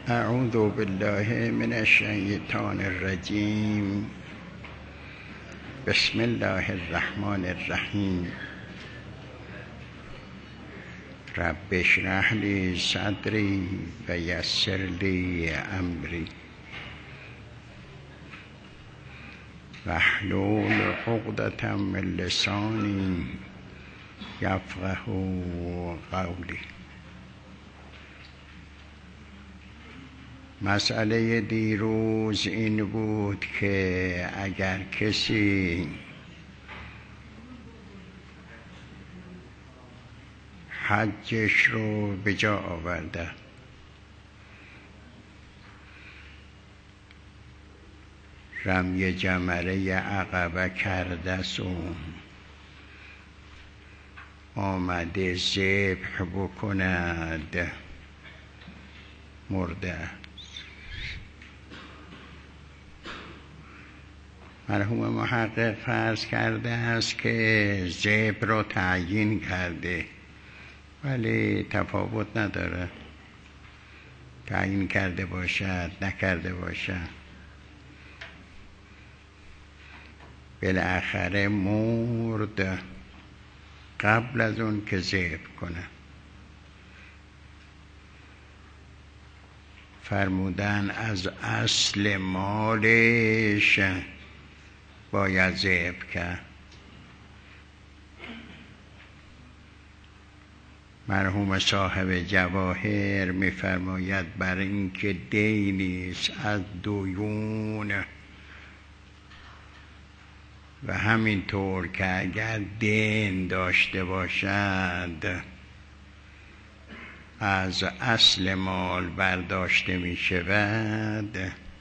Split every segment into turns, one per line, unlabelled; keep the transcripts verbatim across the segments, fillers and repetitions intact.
اعوذ بالله من الشیطان الرجیم. بسم الله الرحمن الرحیم. رب اشرح لی صدری و یسر لی امری واحلل عقدة من لسانی یفقهوا قولی. مسئله دیروز این بود که اگر کسی حجش رو به جا آورده، رمی جمره عقبه کرده است و آمده ذبح بکند، مرده. مرحوم محقق فرض کرده است که ذبح رو تعیین کرده، ولی تفاوت نداره، تعیین کرده باشد نکرده باشد، بالاخره مرد قبل از اون که ذبح کنه. فرمودن از اصل مالش باید ذبح کرد. مرحوم صاحب جواهر می‌فرماید بر اینکه دینی است از دیون و همینطور که اگر دین داشته باشد از اصل مال برداشته می شود،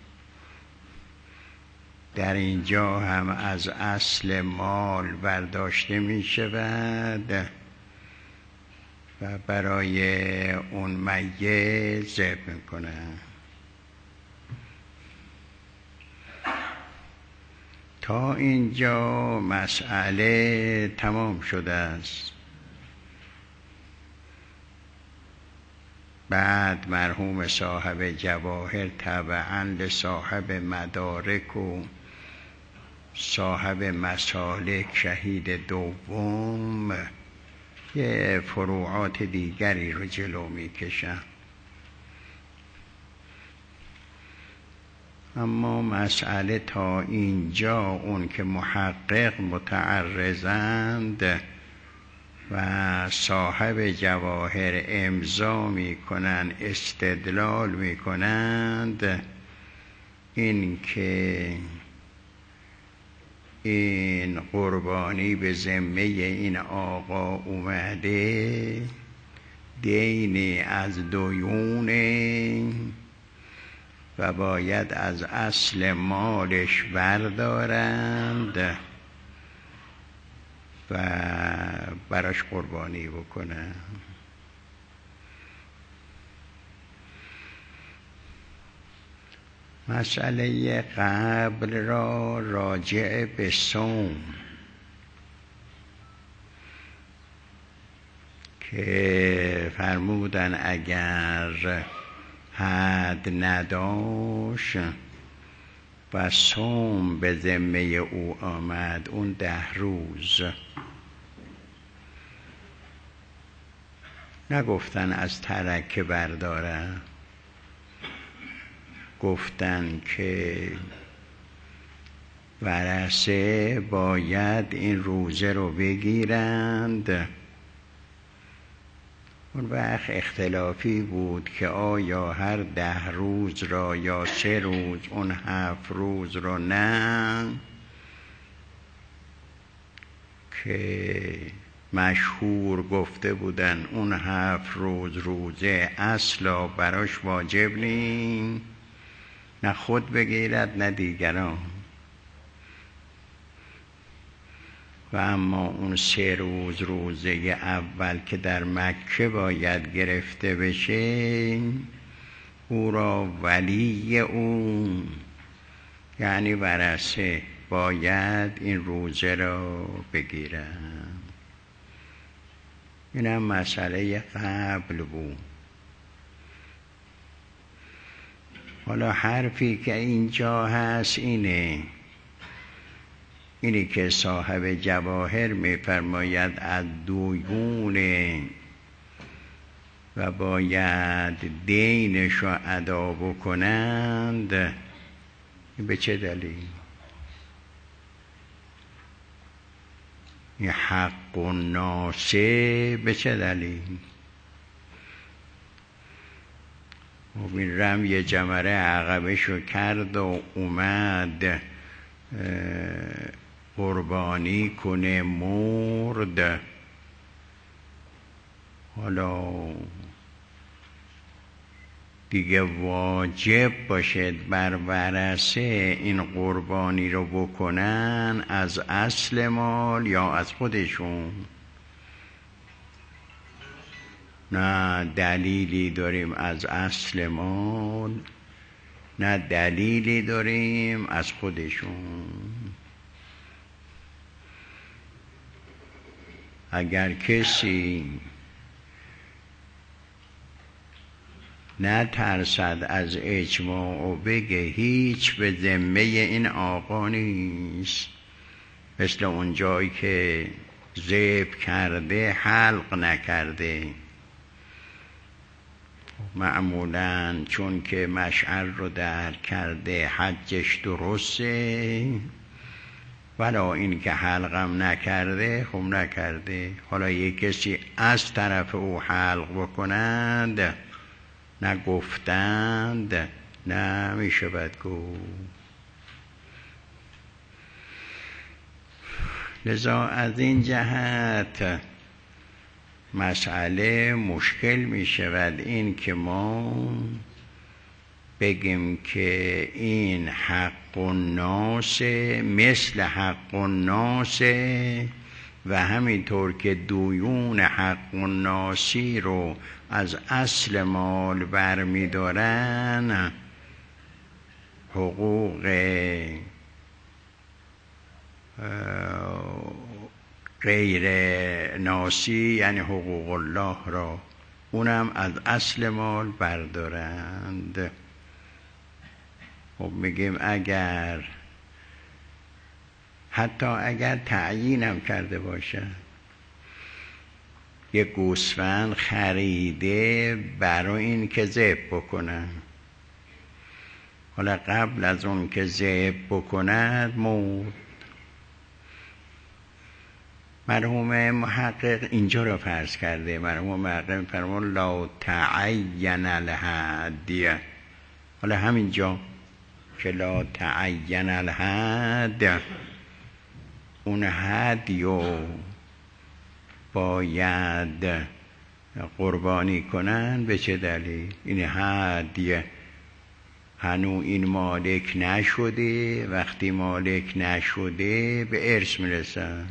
در اینجا هم از اصل مال برداشته می شود و برای اون میت ذبح میکنه. تا اینجا مسئله تمام شده است. بعد مرحوم صاحب جواهر طبعاً لصاحب مدارک و صاحب مسالک شهید دوم یه فروعات دیگری رو جلو میکشن. اما مسئله تا اینجا اون که محقق متعرضند و صاحب جواهر امضا میکنن، استدلال میکنند، این که این قربانی به ذمه این آقا اومده، دینی از دیونه و باید از اصل مالش بردارند و براش قربانی بکنه. مسئله قبل را راجع به صوم که فرمودن اگر حد نداشت و صوم به ذمه او آمد، اون ده روز نگفتن از ترکه برداره، گفتن که ورثه باید این روزه رو بگیرند. اون وقت اختلافی بود که آیا هر ده روز را یا سه روز، اون هفت روز رو نه، که مشهور گفته بودن اون هفت روز روزه اصلا براش واجب نیم، نه خود بگیرد نه دیگران، و اما اون سه روز روزه اول که در مکه باید گرفته بشه، او را ولی اون یعنی ورثه باید این روزه را بگیرن. اینم مسئله قبل بود. حالا حرفی که اینجا هست اینه اینی که صاحب جواهر میفرماید از دویونه و باید دینش رو ادا بکنند. به چه دلیل؟ این حق و ناسه به چه دلیل؟ و این رم یه جمره عقبشو کرد و اومد قربانی کنه مرد. حالا دیگه واجب باشد بر ورثه این قربانی رو بکنن از اصل مال یا از خودشون؟ نه دلیلی داریم از اصل مال، نه دلیلی داریم از خودشون. اگر کسی نه ترسد از اجماع و بگه هیچ به ذمه این آقا نیست، مثل اون جایی که ذبح کرده حلق نکرده، معمولاً چون که مشعر رو درک کرده حجش درسته، ولا این که حلقم نکرده خب نکرده. حالا یک کسی از طرف او حلق بکنند نه گفتند نه میشه بد گفت. لذا از این جهت مسئله مشکل می شود این که ما بگیم که این حق الناس مثل حق الناس و همینطور که دویون حق الناسی رو از اصل مال برمی دارن، حقوق غیر ناسی یعنی حقوق الله را اونم از اصل مال بردارند. خب میگیم اگر حتی اگر تعیینم کرده باشد، یک گوسفند خریده برای این که ذبح بکنن، حالا قبل از اون که ذبح بکند مرد، مرحوم محقق اینجا را فرض کرده. مرحوم محقق فرمود لا تعین الهدی. حالا همینجا که لا تعین الهد، اون هدیو باید قربانی کنن به چه دلیل؟ این هدیه هنو این مالک نشده، وقتی مالک نشده به ارث میرسن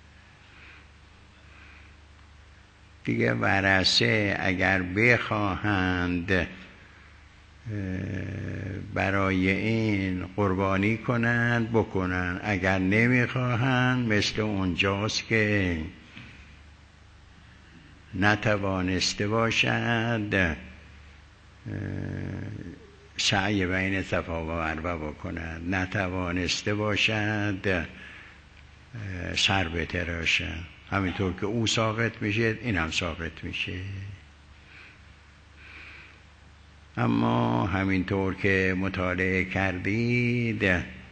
دیگه. ورثه اگر بخواهند برای این قربانی کنند بکنند، اگر نمیخواهند مثل اونجاست که نتوانسته باشد سعی بین صفا و مروه بکنند، نتوانسته باشد سر بتراشند، همینطور که او ساقط میشه این هم ساقط میشه. اما همینطور که مطالعه کردید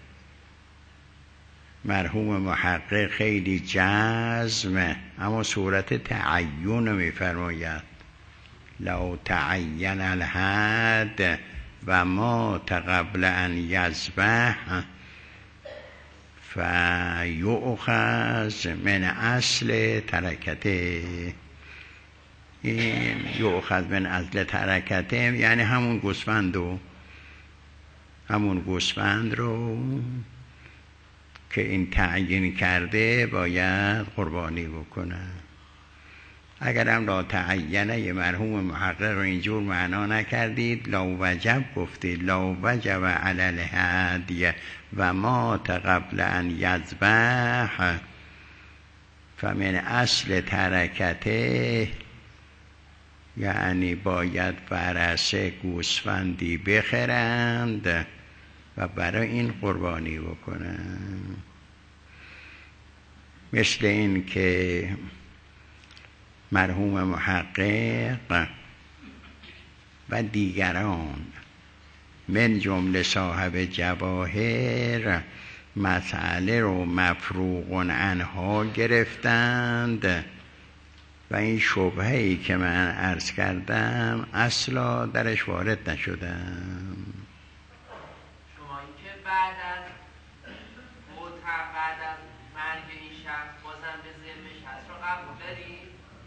مرحوم محقق خیلی جزمه، اما صورت تعین میفرماید لو تعین الحد و ما قبل ان یذبح فیؤخذ من اصل ترکته. این یؤخذ من اصل ترکته یعنی همون گوسفند رو همون گوسفند رو که این تعیین کرده باید قربانی بکنه. اگر هم لا تعینه یه مرحوم محقق رو اینجور معنا نکردید، لا وجب گفتید لا وجب علی الهدی و ما قبل ان یذبح فمن اصل ترکته یعنی باید فرسه گوسفندی بخرند و برای این قربانی بکنند. مثل این که مرحوم محقق و دیگران من جمله صاحب جواهر مسئله رو مفروغ عنها گرفتند و این شبهه‌ای که من عرض کردم اصلا درش وارد نشدم.
شما این که بعد از موت بعد از مرگ این شخص بازم به ذمش هست رو قبول دارید؟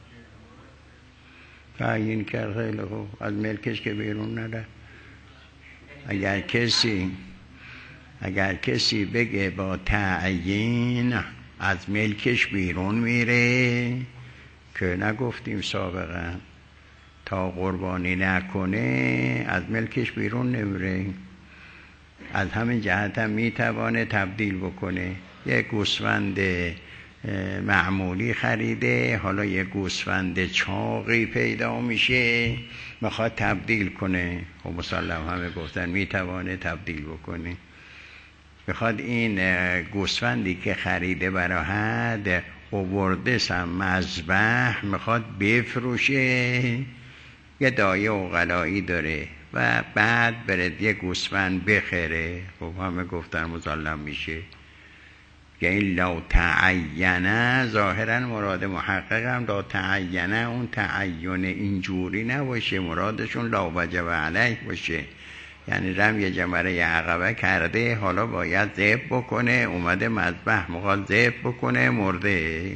تعیین کرد خیلی خوب، از ملکش که بیرون نره. اگر کسی اگر کسی بگه با تعیین از ملکش بیرون میره که نگفتیم سابقا تا قربانی نکنه از ملکش بیرون نمیره، از همین جهت هم میتوانه تبدیل بکنه. یک گوسفند معمولی خریده، حالا یک گوسفند چاقی پیدا میشه میخواد تبدیل کنه، خب مسلم همه گفتن میتوانه تبدیل بکنه. میخواد این گوسفندی که خریده برای حد آورده سم مذبح میخواد بفروشه، یه دایه اغلایی داره و بعد برد یه گوسفند بخره، خب همه گفتن مسلم میشه. که این لو تعینه ظاهرا مراد محقق هم لا تعینه اون تعین اینجوری نباشه، مرادشون لا وجب علیه باشه، یعنی رمی جمره عقبه کرده حالا باید ذبح بکنه، اومده مذبح میخواد ذبح بکنه مرده.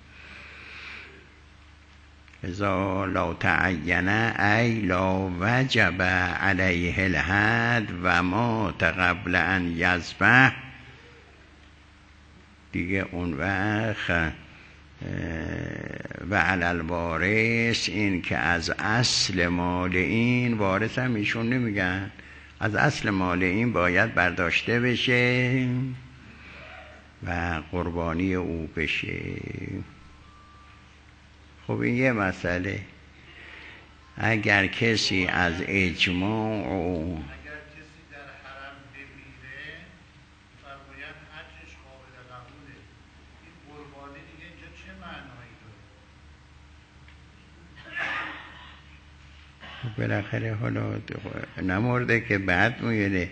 اذا لا تعینه ای لا وجب علیه الحد و مات قبل ان یذبح، دیگه اون وقت و علی الوارث این که از اصل مال این، وارث هم ایشون نمیگن، از اصل مال این باید برداشته بشه و قربانی او بشه. خب این یه مسئله. اگر کسی از اجماع و بالاخره حالا نمرده که بعد میگه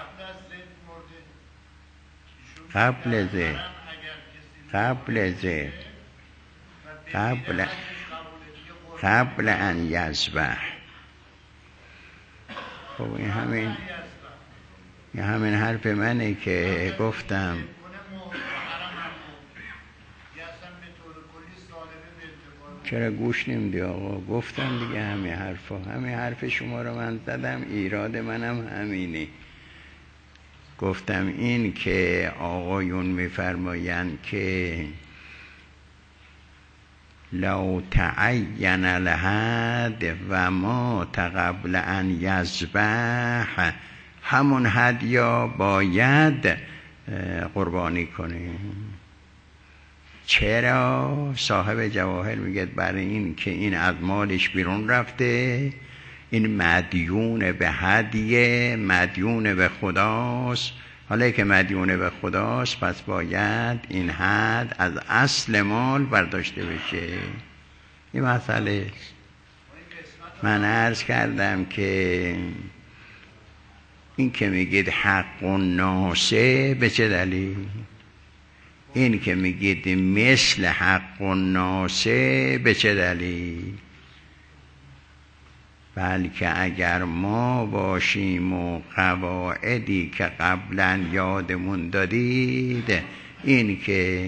قبل زه قبل زه قبل قبل ان یذبح. خب این همین این همین حرف منه که گفتم چرا گوش نمیدی آقا؟ گفتم دیگه همین حرفا، همین حرف شما رو من زدم، ایراد منم همینه. گفتم این که آقایون میفرمایند که لو تعین الحد و مات قبل ان یذبح، همون هدیا باید قربانی کنه. چرا؟ صاحب جواهر میگه برای این که این از مالش بیرون رفته، این مدیون به هدیه، مدیون به خداست. حالا که مدیون به خداست پس باید این حد از اصل مال برداشته بشه. این مسئله من عرض کردم که این که میگید حق و ناسه به چه دلیل؟ این که میگید مثل حق و ناسه به چه دلیل؟ بلکه اگر ما باشیم و قواعدی که قبلا یادمون دادید، این که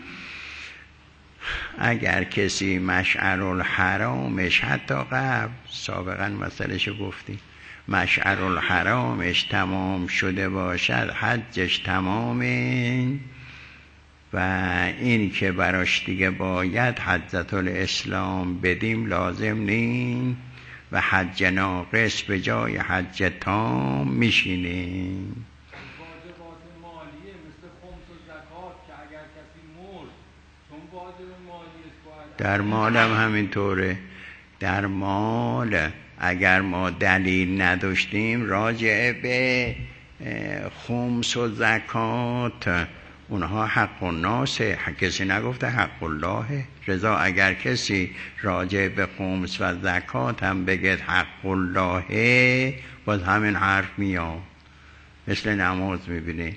اگر کسی مشعر الحرامش حتی قبل سابقا مسئلهشو گفتیم، مشعر الحرامش تمام شده باشد حجش تمامه و این که براش دیگه باید حجت الاسلام بدیم لازم نیم و حج ناقص به جای حج تام میشینه.
واجبات مالیه مثل خمس و زکات که اگر کسی مرد چون واجب مالیه باید
در مالم همینطوره. در مال اگر ما دلیل نداشتیم راجع به خمس و زکات، اونها حق الناسه، کسی نگفته حق الله. رضا اگر کسی راجع به خمس و زکات هم بگه حق الله، باز همین حرف میاد، مثل نماز میبینی.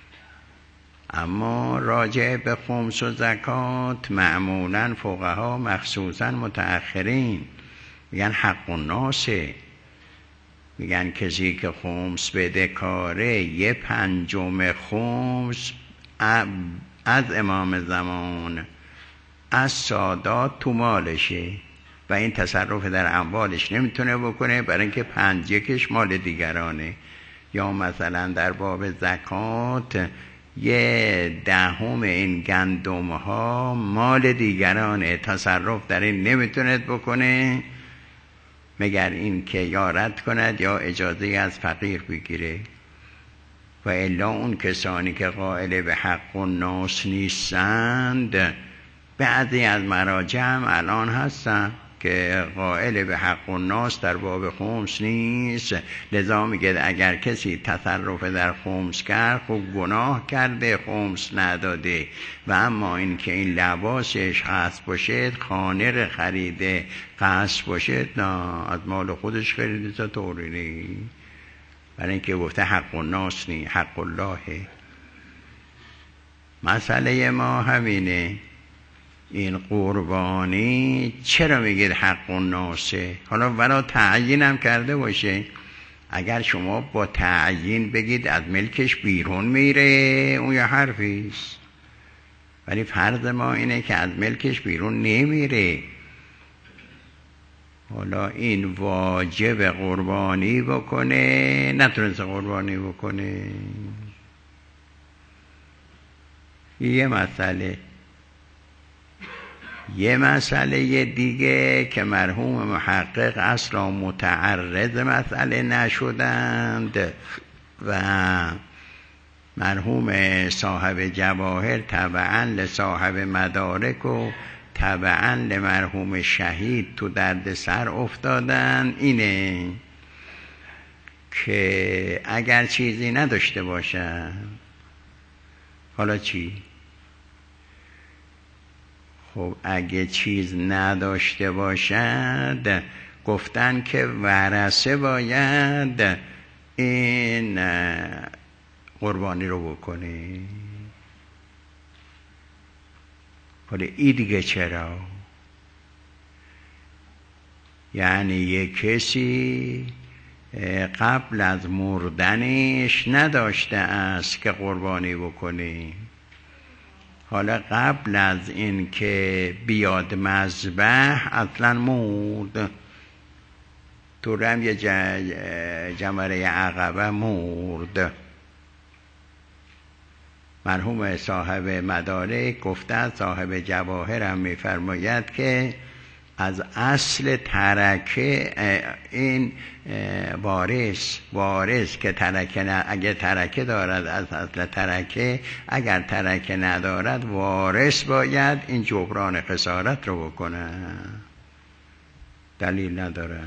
اما راجع به خمس و زکات معمولا فقها مخصوصا متأخرین میگن حق الناسه، میگن کسی که خمس بده کاره یه پنجم خمس از امام زمان از سادات تو مالشه و این تصرف در اموالش نمیتونه بکنه، برای اینکه پنج یکش مال دیگرانه. یا مثلا در باب زکات یه دهم این گندم ها مال دیگرانه، تصرف در این نمیتونه بکنه مگر این که یا رد کند یا اجازه از فقیر بگیره. و الا اون کسانی که قائل به حق الناس نیستند، بعضی از مراجع هم الان هستن که قائل به حق الناس در باب خمس نیست، لذا میگه اگر کسی تصرف در خمس کرد خب گناه کرده، خمس نداده. و اما این که این لباسش قصد باشه، خانه رو خریده قصد باشه، نه از مال خودش خریده تا طوری نی، برای اینکه گفته حق الناس نی، حق الله. مسئله ما همینه، این قربانی چرا میگید حق الناسه؟ حالا ولی تعیین هم کرده باشه، اگر شما با تعیین بگید از ملکش بیرون میره اون یه حرفیست، ولی فرض ما اینه که از ملکش بیرون نمیره. حالا این واجب قربانی بکنه، نتونسته قربانی بکنه، یه مسئله. یه مسئله دیگه که مرحوم محقق اصلا متعرض مسئله نشدند و مرحوم صاحب جواهر تبعاً لصاحب مدارک و تبعاً لمرحوم شهید تو درد سر افتادن، اینه که اگر چیزی نداشته باشن، حالا چی؟ خب اگه چیز نداشته باشد گفتن که ورثه باید این قربانی رو بکنه. حالا این دیگه چرا؟ یعنی یک کسی قبل از مردنش نداشته است که قربانی بکنه، حالا قبل از این که بیاد مذبح اصلا مرد، تو رم یه جمره عقبه مرد. مرحوم صاحب مدارک گفته، صاحب جواهر هم میفرماید که از اصل ترکه این وارث وارث که ترکه نه، اگر ترکه دارد از اصل ترکه، اگر ترکه ندارد وارث باید این جبران خسارت رو بکنه، دلیل نداره.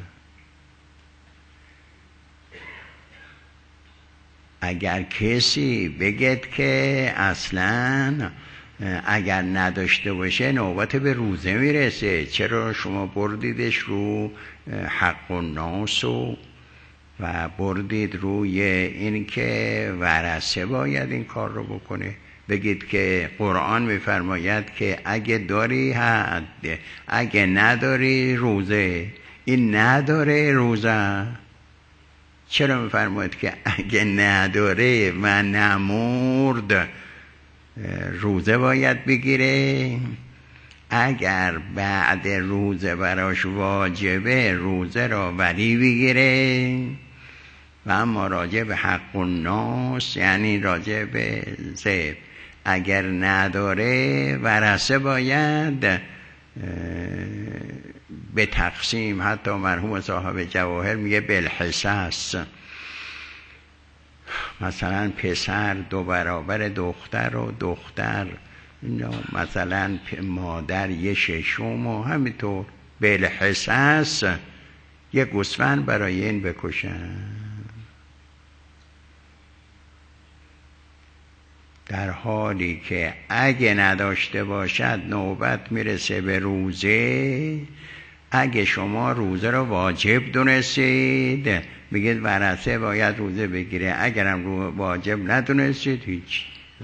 اگر کسی بگید که اصلاً اگر نداشته باشه نوبت به روزه میرسه، چرا شما بردیدش رو حق الناس و و بردید روی این که ورثه باید این کار رو بکنه؟ بگید که قرآن میفرماید که اگه داری حد، اگه نداری روزه، این نداره روزه. چرا میفرماید که اگه نداره و نمرد روزه باید بگیره؟ اگر بعد روزه براش واجبه روزه را ولی بگیره. و اما راجع به حق الناس یعنی راجع به زب، اگر نداره ورثه باید به تقسیم، حتی مرحوم صاحب جواهر میگه بالحصص، مثلا پسر دو برابر دختر و دختر مثلا مادر یه ششم و همینطور بالحساس یک گوسفند برای این بکشن. در حالی که اگه نداشته باشد نوبت میرسه به روزه. اگه شما روزه رو واجب دونستید بگید ورثه باید روزه بگیره، اگرم رو واجب ندونستید هیچ.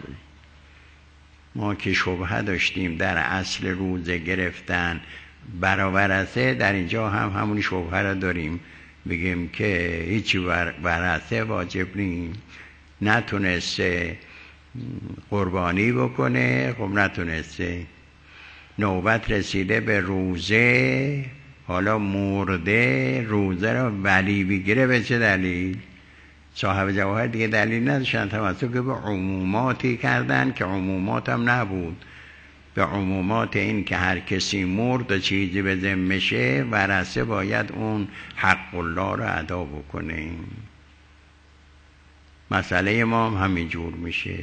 ما که شبهه داشتیم در اصل روزه گرفتن برای ورثه، در اینجا هم همون شبهه رو داریم، بگیم که هیچی ورثه واجب نیست. نتونسته قربانی بکنه، خب نتونسته، نوبت رسیده به روزه، حالا مرده، روزه رو ولی بگیره. به چه دلیل؟ صاحب جواهر دیگه دلیل نداشتن، تمسک به عموماتی کردن که عمومات هم نبود. به عمومات این که هر کسی مرد و چیزی به ذمشه، ورثه باید اون حق الله رو ادا بکنه. مسئله ما هم همینجور میشه.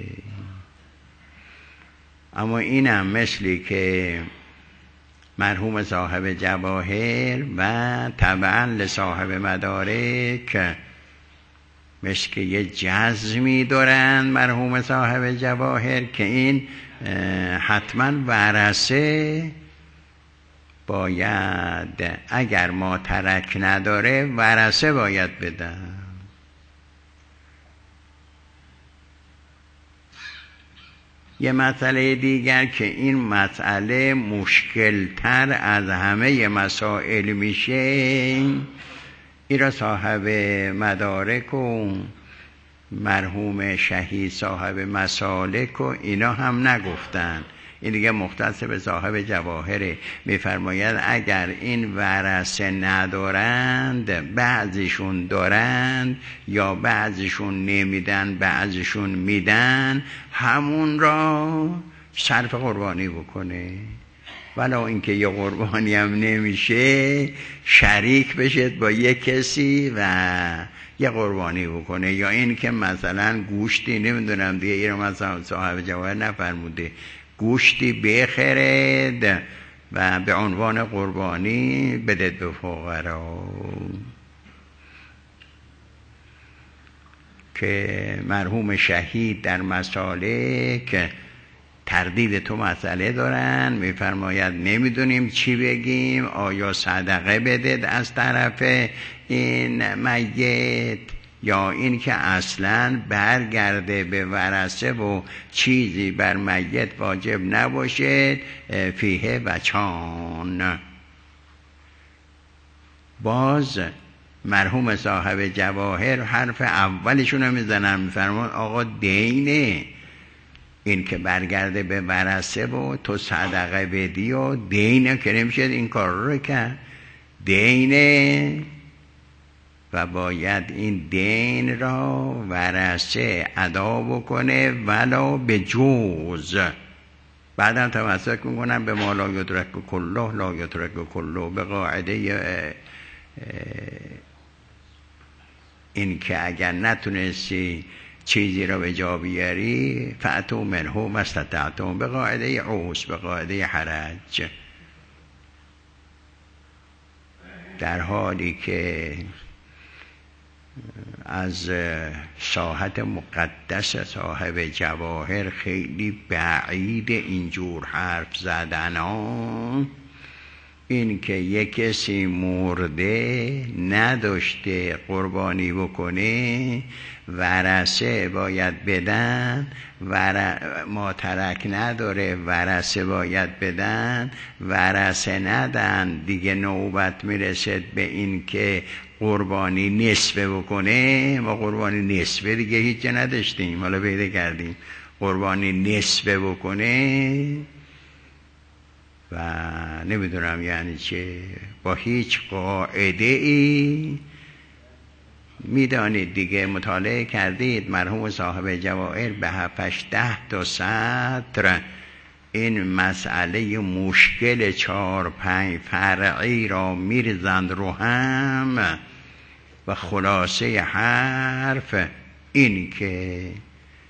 اما اینم مثلی که مرحوم صاحب جواهر و طبعا لصاحب مدارک مثل که یه جزمی دارن مرحوم صاحب جواهر که این حتما ورثه باید، اگر ما ترک نداره ورثه باید بدن. یه مسئله دیگر که این مسئله مشکلتر از همه مسائل میشه، این را صاحب مدارک و مرحوم شهید صاحب مسالک و اینا هم نگفتن. این دیگه مختص به صاحب جواهره. میفرماید اگر این ورثه ندارند، بعضیشون دارند یا بعضیشون نمیدن بعضیشون میدن، همون را صرف قربانی بکنه. ولی اینکه یه قربانی هم نمیشه، شریک بشید با یه کسی و یه قربانی بکنه. یا این که مثلا گوشتی، نمیدونم دیگه این رو مثلا صاحب جواهر نفرموده، گوشتی بخرید و به عنوان قربانی بدید به فقرا. که مرحوم شهید در مسالک تردید تو مسئله دارن، میفرماید نمیدونیم چی بگیم، آیا صدقه بدید از طرف این میت یا این که اصلا برگرده به ورثه و چیزی بر میت واجب نباشه. فیه وچان. باز مرحوم صاحب جواهر حرف اولشون رو میزنن، میفرمان آقا دینه، این که برگرده به ورثه و تو صدقه بدی و دینه که نمیشه این کار رو کرد، دینه و باید این دین را ورثه ادا بکنه ولو به جوز. بعدم تمسک میکنن به ما لا یدرک کله لا یدرک کله، به قاعده این که اگر نتونستی چیزی را به جا بیاری فأتوا منه ما استطعتم، به قاعده عوس، به قاعده حرج. در حالی که از ساحت مقدس صاحب جواهر خیلی بعید اینجور حرف زدن ها. این که یک کسی مرده نداشته قربانی بکنه، ورثه باید بدن، ور... ما ترک نداره ورثه باید بدن، ورثه ندن، دیگه نوبت میرسد به این که قربانی نصفه بکنه. ما قربانی نصفه دیگه هیچ نداشتیم، حالا پیدا کردیم قربانی نصفه بکنه و نمیدونم یعنی چه، با هیچ قاعده ای. میدانید دیگه، مطالعه کردید مرحوم صاحب جواهر به هفتش ده تا سطر این مسئله مشکل چهار پنج فرعی را میرزند رو هم و خلاصه حرف این که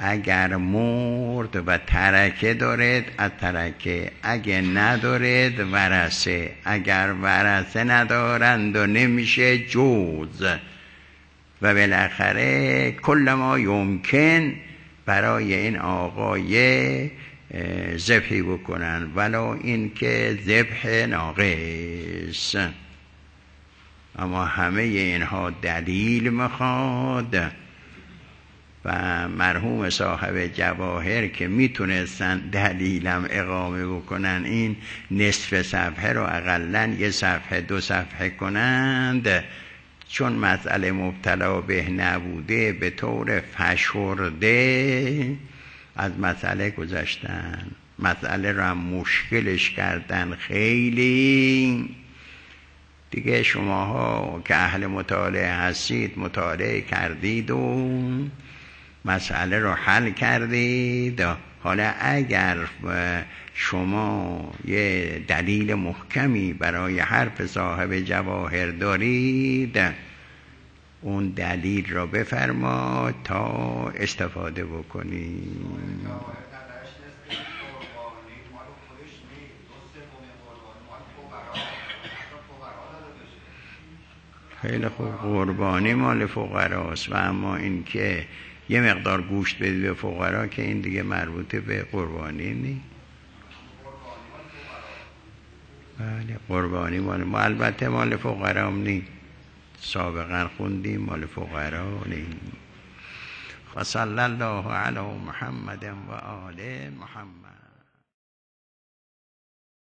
اگر مرد و ترکه دارد از ترکه، اگه ندارد ورثه، اگر ورثه ندارند و نمیشه جوز. و بالاخره کل ما یمکن برای این آقای ذبحی بکنن، ولو این که ذبح ناقص. اما همه اینها دلیل میخواد و مرحوم صاحب جواهر که میتونستن دلیلم اقامه بکنن، این نصف صفحه رو اقلن یه صفحه دو صفحه کنند، چون مسئله مبتلا به نبوده به طور فشرده از مسئله گذشتن، مسئله رو هم مشکلش کردن خیلی. دیگه شماها که اهل مطالعه هستید مطالعه کردید و مسئله رو حل کردید. حالا اگر شما یه دلیل محکمی برای حرف صاحب جواهر دارید، اون دلیل رو بفرما تا استفاده بکنید. خیلی خوب، قربانی مال فقراست، و اما این که یه مقدار گوشت بدید به فقرا که این دیگه مربوط به قربانی نیست. بله قربانی مال ما البته مال فقرا هم نیست، سابقا خوندیم مال فقرا نیست. و صلی الله علی محمد و آل محمد.